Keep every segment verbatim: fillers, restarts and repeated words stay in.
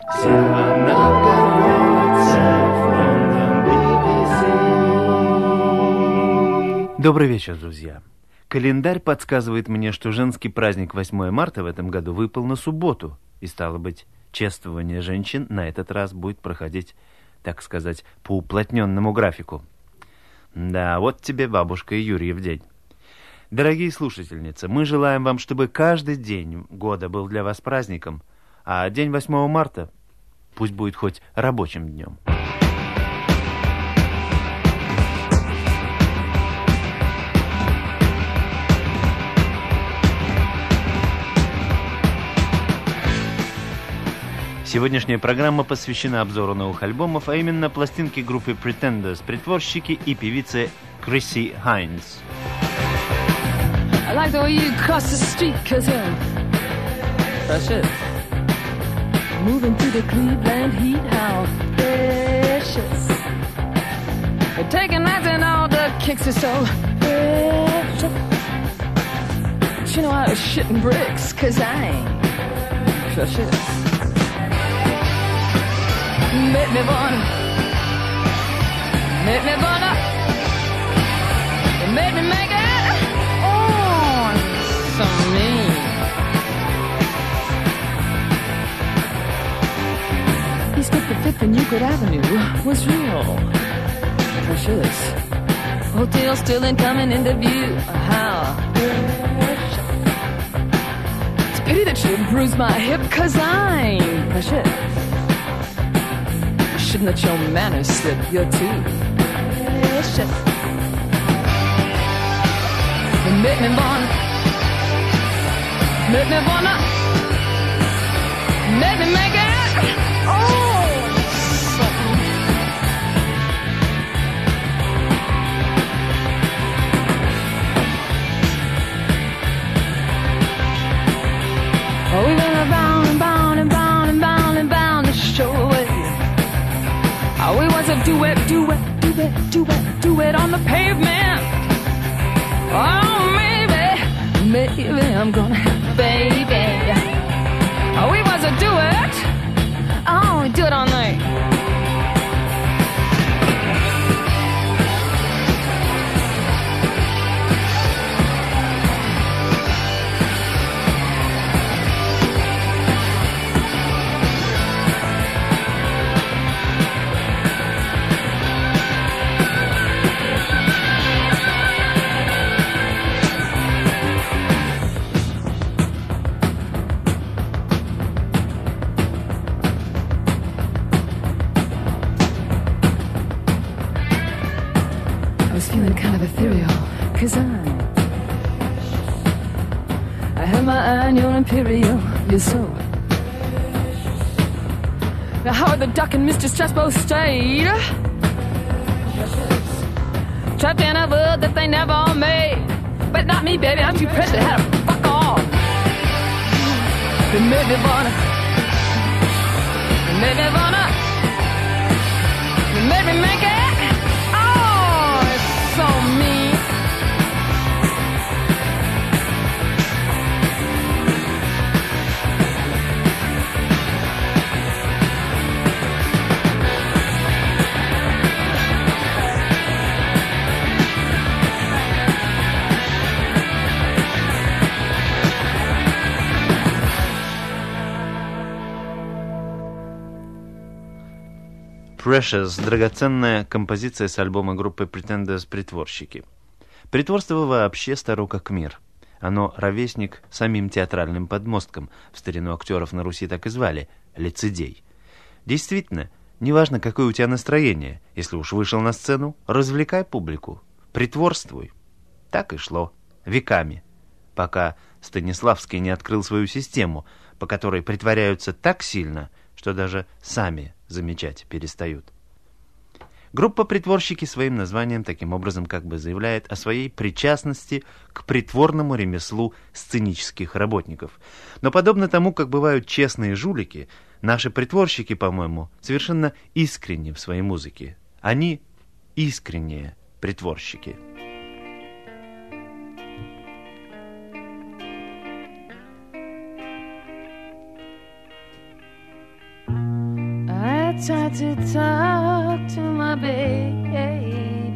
Sarah Novgorодцев, London, би би си. Добрый вечер, друзья. Календарь подсказывает мне, что женский праздник восьмое марта в этом году выпал на субботу. И, стало быть, чествование женщин на этот раз будет проходить, так сказать, по уплотненному графику. Да, вот тебе бабушка и Юрьев день. Дорогие слушательницы, мы желаем вам, чтобы каждый день года был для вас праздником, а день восьмого марта пусть будет хоть рабочим днем. Сегодняшняя программа посвящена обзору новых альбомов, а именно пластинке группы Pretenders, притворщики, и певице Chrissie Hynde. I like the way you cross the street, cause you're precious. Moving through the Cleveland heat, how precious. You're taking nights and all the kicks are so precious. But you know I was shitting bricks, cause I ain't precious. Make me wanna, make me wanna, make me make it, oh, so mean. East fifty-fifth and Euclid Avenue was real precious. Hotel still ain't coming into view, how precious. It's a pity that you bruised my hip, cause I'm precious. Shouldn't let your manners slip, you're too precious. You make me wanna, make me wanna, make me make it, oh, something. Oh, we went around and bound and bound and bound and bound to show away. Oh, we was a duet, duet, duet, duet, duet on the pavement. Oh, maybe, maybe I'm gonna have a baby. Oh, we was a duet. Oh, we do it all night. Cause I, I had my eye on your imperial, your soul. Now Howard the Duck and Mister Strasbo stayed trapped in a world that they never made. But not me, baby, I'm too precious to have to fuck off. They made me wanna, they made me wanna, they made me make it. Oh, it's so mean. Precious – драгоценная композиция с альбома группы Pretenders «Притворщики». Притворство вообще старо как мир. Оно ровесник самим театральным подмосткам. В старину актеров на Руси так и звали – лицедей. Действительно, неважно, какое у тебя настроение. Если уж вышел на сцену, развлекай публику. Притворствуй. Так и шло. Веками. Пока Станиславский не открыл свою систему, по которой притворяются так сильно, что даже сами замечать перестают. Группа «Притворщики» своим названием таким образом как бы заявляет о своей причастности к притворному ремеслу сценических работников. Но подобно тому, как бывают честные жулики, наши притворщики, по-моему, совершенно искренни в своей музыке. Они искренние притворщики. tried to talk to my baby.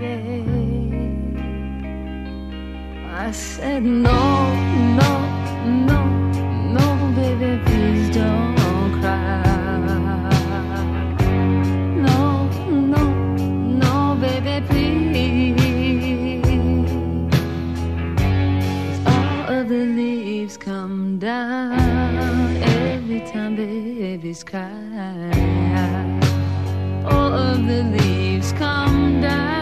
I said no, no, no, no, baby, please don't cry. No, no, no, baby, please. All of the leaves come down every time babies cry. All of the leaves come down.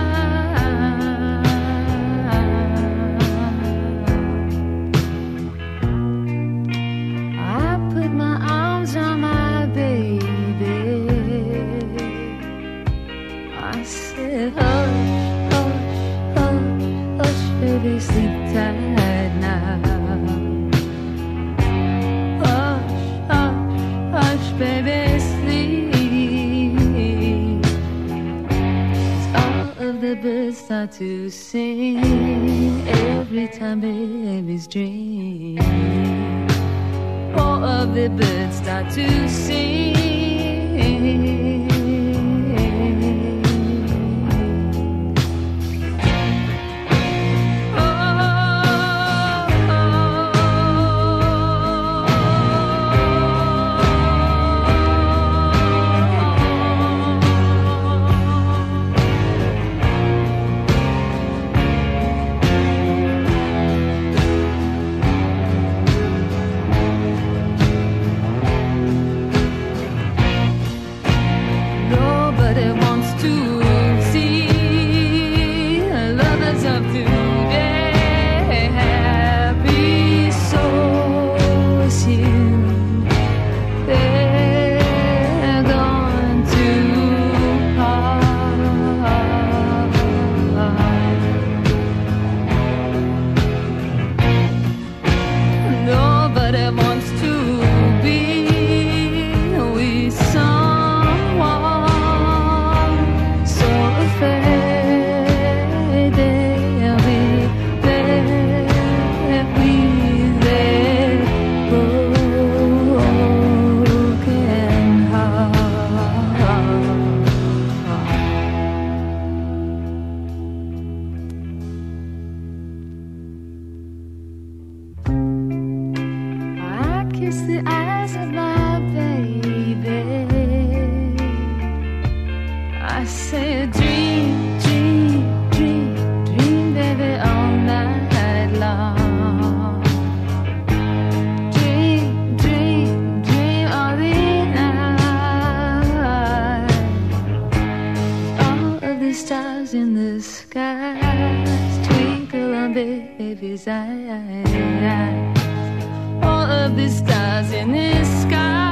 Sleep tight now. Hush, hush, hush, baby, sleep. All of the birds start to sing every time babies dream. All of the birds start to sing. Baby's eyes, all of the stars in the sky.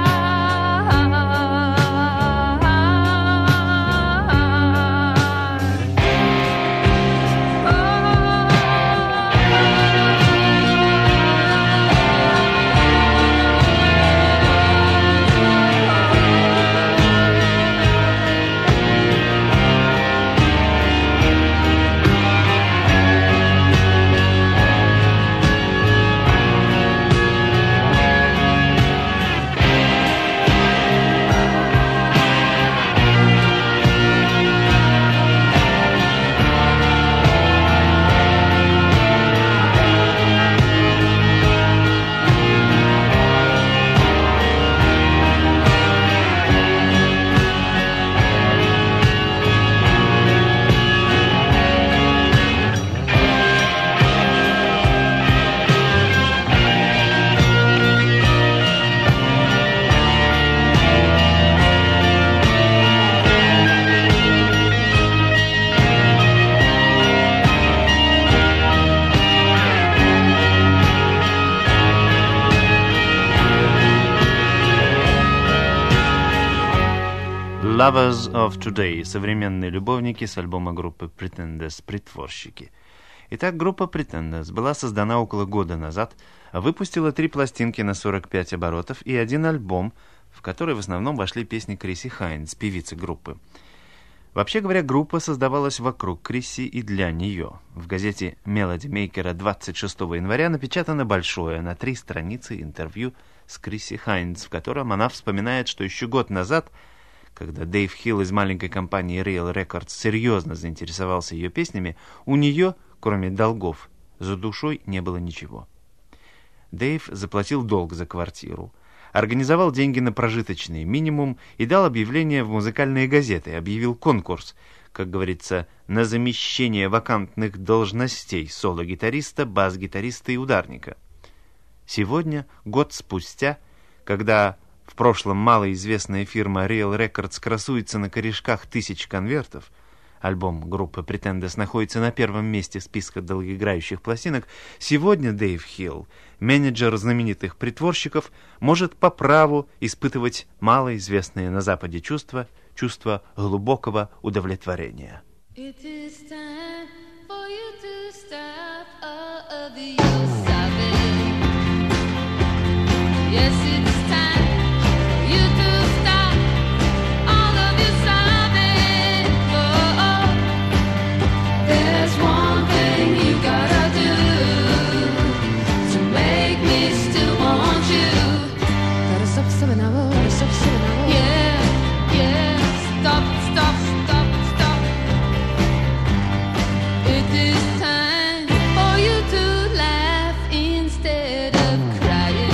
Lovers of Today. Современные любовники с альбома группы Pretenders «Притворщики». Итак, группа Pretenders была создана около года назад, выпустила три пластинки на сорок пять оборотов и один альбом, в который в основном вошли песни Криси Хайнс, певицы группы. Вообще говоря, группа создавалась вокруг Криси и для нее. В газете Melody Maker двадцать шестого января напечатано большое на три страницы интервью с Криси Хайнс, в котором она вспоминает, что еще год назад Когда Дэйв Хилл из маленькой компании Real Records серьезно заинтересовался ее песнями, у нее, кроме долгов, за душой не было ничего. Дэйв заплатил долг за квартиру, организовал деньги на прожиточный минимум и дал объявление в музыкальные газеты, объявил конкурс, как говорится, на замещение вакантных должностей соло-гитариста, бас-гитариста и ударника. Сегодня, год спустя, когда в прошлом малоизвестная фирма Real Records красуется на корешках тысяч конвертов, альбом группы Pretenders находится на первом месте списка долгоиграющих пластинок, сегодня Дэйв Хилл, менеджер знаменитых притворщиков, может по праву испытывать малоизвестные на Западе чувства, чувство глубокого удовлетворения. It is time for you to stop all of your sobbing. Yes, it's time for you to stop all of your sobbing. Oh, oh. There's one thing you gotta do to make me still want you. Gotta stop sobbing now, gotta stop sobbing now. Yeah, yeah. Stop, stop, stop, stop. It is time for you to laugh instead of crying.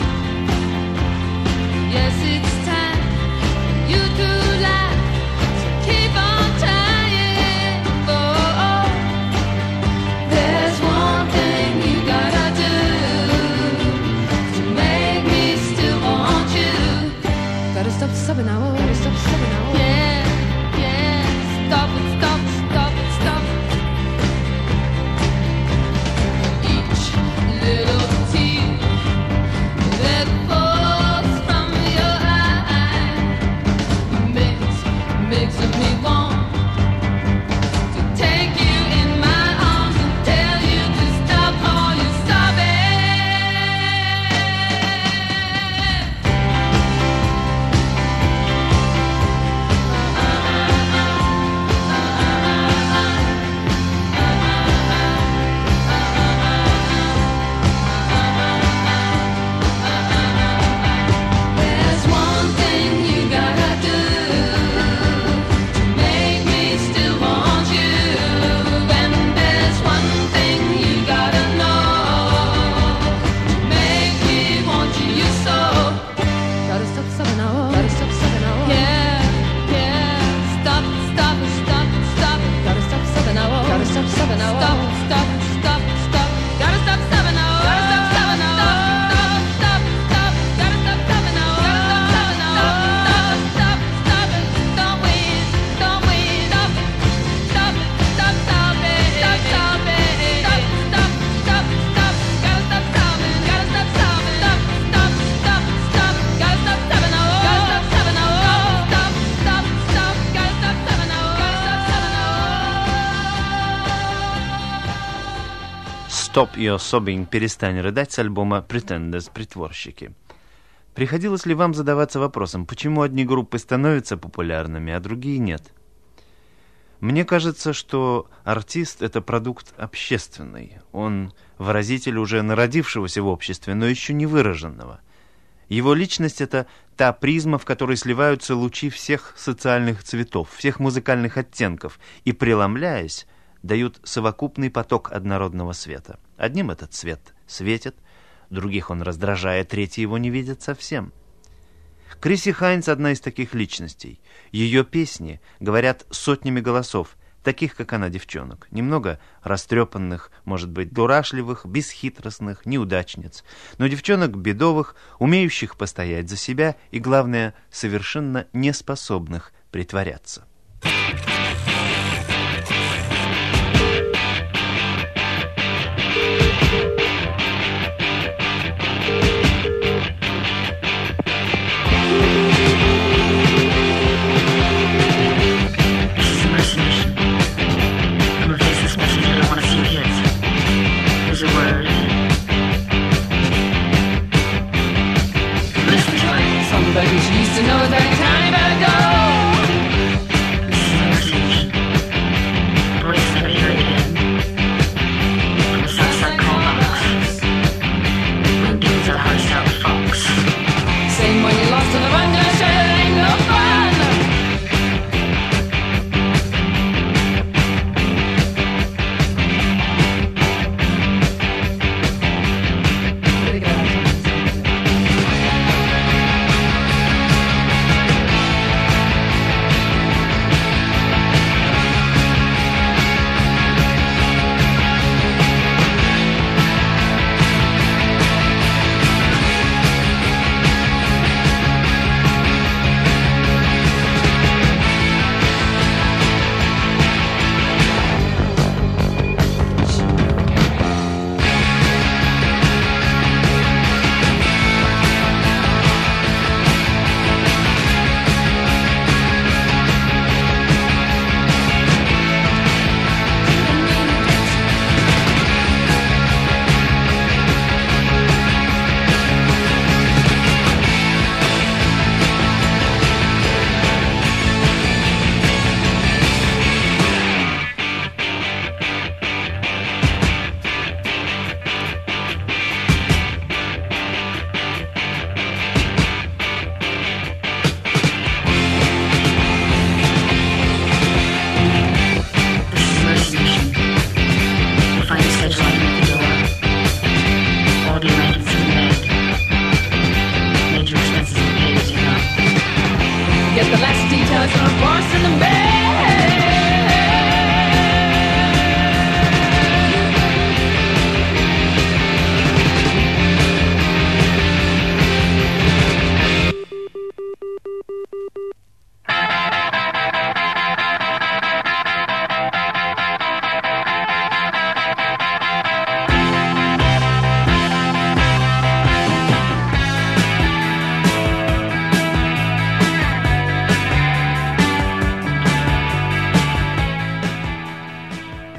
Yes, it's time for you to laugh, so keep on trying. Oh, oh. There's one thing you gotta do to make me still want you. Gotta stop sobbing now, gotta stop sobbing now. Yeah, yeah, stop it, stop, stop, stop. Each little tear that falls from your eye makes, makes me want to take you in my arms and tell you to stop all your sobbing. There's one thing you gotta do to make me still want you, and there's one thing you gotta know to make me want you so. Gotta stop sobbing now, gotta stop sobbing now. Yeah, yeah, stop, stop, stop, stop. Gotta stop sobbing now, gotta stop sobbing now. Stop, stop, stop, stop. Gotta stop sobbing now, gotta stop sobbing now. Stop, stop, stop. Gotta stop sobbing now, gotta stop sobbing now. Stop, stop, stop it. Don't wait, don't wait. Stop it, stop it, stop sobbing, stop sobbing. Stop, stop, stop, stop. Gotta stop sobbing, gotta stop sobbing. Stop, stop, stop, stop. Gotta stop sobbing now, gotta stop sobbing now. Stop, stop, stop. Gotta stop sobbing now, gotta stop sobbing now. «Stop Your Sobbing» «Перестань рыдать» с альбома Pretenders «Притворщики». Приходилось ли вам задаваться вопросом, почему одни группы становятся популярными, а другие нет? Мне кажется, что артист — это продукт общественный. Он выразитель уже народившегося в обществе, но еще не выраженного. Его личность — это та призма, в которой сливаются лучи всех социальных цветов, всех музыкальных оттенков, и, преломляясь, дают совокупный поток однородного света. Одним этот свет светит, других он раздражает, третьи его не видят совсем. Криси Хайнс — одна из таких личностей. Ее песни говорят сотнями голосов, таких, как она, девчонок, немного растрепанных, может быть, дурашливых, бесхитростных, неудачниц, но девчонок бедовых, умеющих постоять за себя и, главное, совершенно неспособных притворяться. Somebody used to know that time ago. Voice never heard again. From the Southside call box. Moonbeams of the hard South Fox. Same when you lost on the run, just ain't no fun.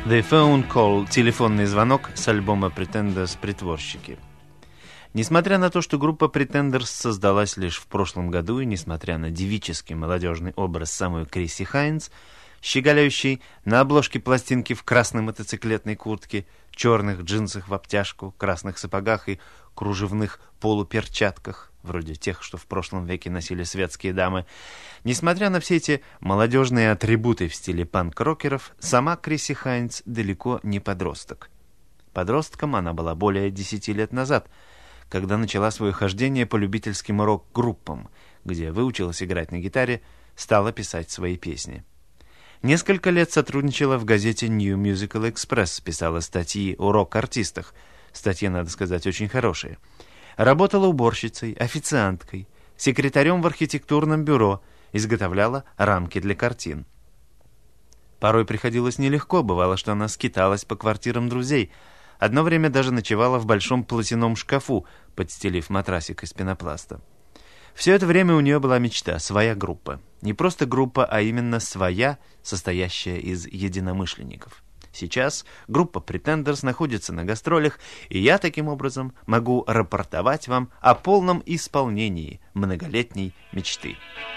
The Phone Call – телефонный звонок с альбома Pretenders «Притворщики». Несмотря на то, что группа Pretenders создалась лишь в прошлом году, и несмотря на девический молодежный образ самой Крисси Хайнс, щеголяющей на обложке пластинки в красной мотоциклетной куртке, черных джинсах в обтяжку, красных сапогах и кружевных полуперчатках, вроде тех, что в прошлом веке носили светские дамы. Несмотря на все эти молодежные атрибуты в стиле панк-рокеров, сама Крисси Хайнс далеко не подросток. Подростком она была более десяти лет назад, когда начала свое хождение по любительским рок-группам, где выучилась играть на гитаре, стала писать свои песни. Несколько лет сотрудничала в газете New Musical Express, писала статьи о рок-артистах. Статьи, надо сказать, очень хорошие. Работала уборщицей, официанткой, секретарем в архитектурном бюро, изготовляла рамки для картин. Порой приходилось нелегко, бывало, что она скиталась по квартирам друзей. Одно время даже ночевала в большом платяном шкафу, подстелив матрасик из пенопласта. Все это время у нее была мечта — своя группа. Не просто группа, а именно своя, состоящая из единомышленников. Сейчас группа Pretenders находится на гастролях, и я таким образом могу рапортовать вам о полном исполнении многолетней мечты.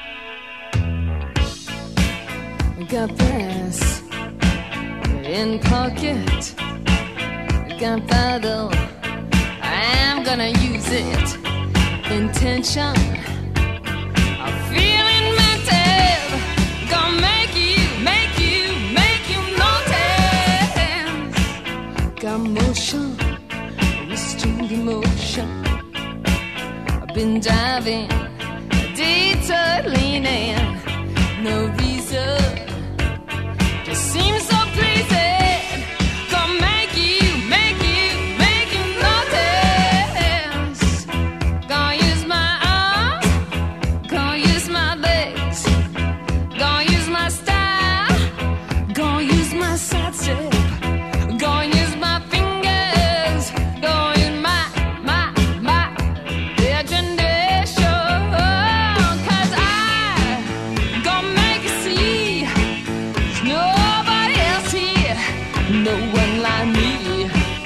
Got this in pocket, gunpowder, I'm gonna use it. Intention, I'm feeling mental, gonna make you, make you, make you notice. Got motion, restrained emotion, I've been driving, detour leaning, no reason, just seems so pleasing, gonna make you, make you, make you notice. Gonna use my arms, gonna use my legs, gonna use my style, gonna use my side step, gonna use my fingers, gonna use my, my, my imagination, 'cause I gonna make you see there's nobody else here, no one like me.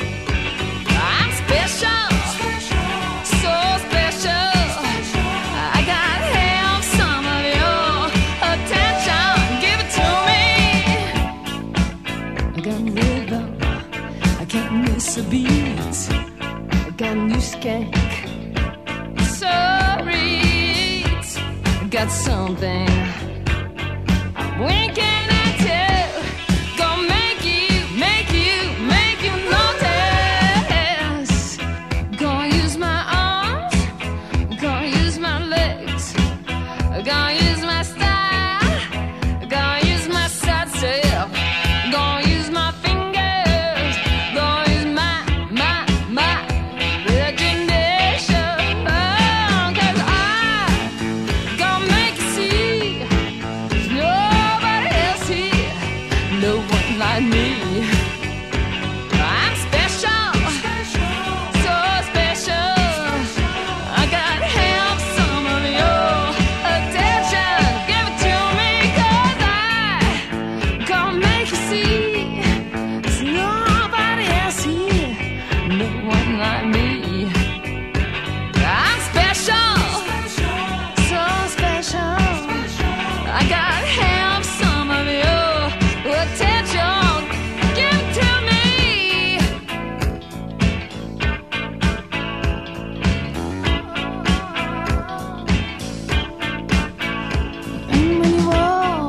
I'm special, so special. I gotta have some of your attention. Give it to me. I got rhythm, I can't miss a beat. I got new skank, so reads. I got something I'm winking at you. Gonna make you, make you, make you notice. Gonna use my arms, gonna use my legs, gonna use my style, gonna use my side step, gonna use my fingers, gonna use my, my, my imagination. 'Cause I gonna make you see there's nobody else here, no one like me. I'm special, so special. I gotta have some of your attention. Give it to me, 'cause I gonna make you see there's nobody else here, no one like me. I'm special, so special. I gotta have some of your attention. Give it to me. And when you walk,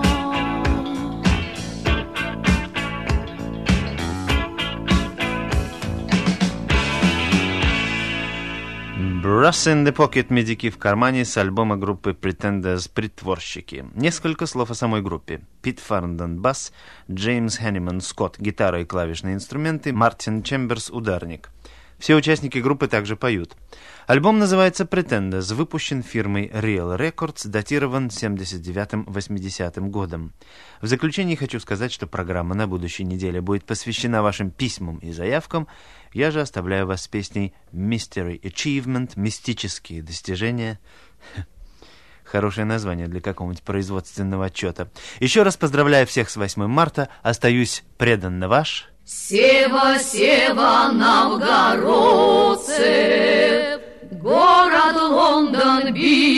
Brass in the Pocket, медики в кармане, с альбома группы Pretenders «Притворщики». Несколько слов о самой группе. Пит Фарнден — бас, Джеймс Хенниман — скот, гитара и клавишные инструменты, Мартин Чемберс — ударник. Все участники группы также поют. Альбом называется Pretenders, выпущен фирмой Real Records, датирован семьдесят девятым — восьмидесятым годом. В заключение хочу сказать, что программа на будущей неделе будет посвящена вашим письмам и заявкам. Я же оставляю вас с песней Mystery Achievement, мистические достижения. Хорошее название для какого-нибудь производственного отчета. Еще раз поздравляю всех с восьмым марта. Остаюсь преданно ваш. Сева, Сева, новгородцы, город Лондон, бит.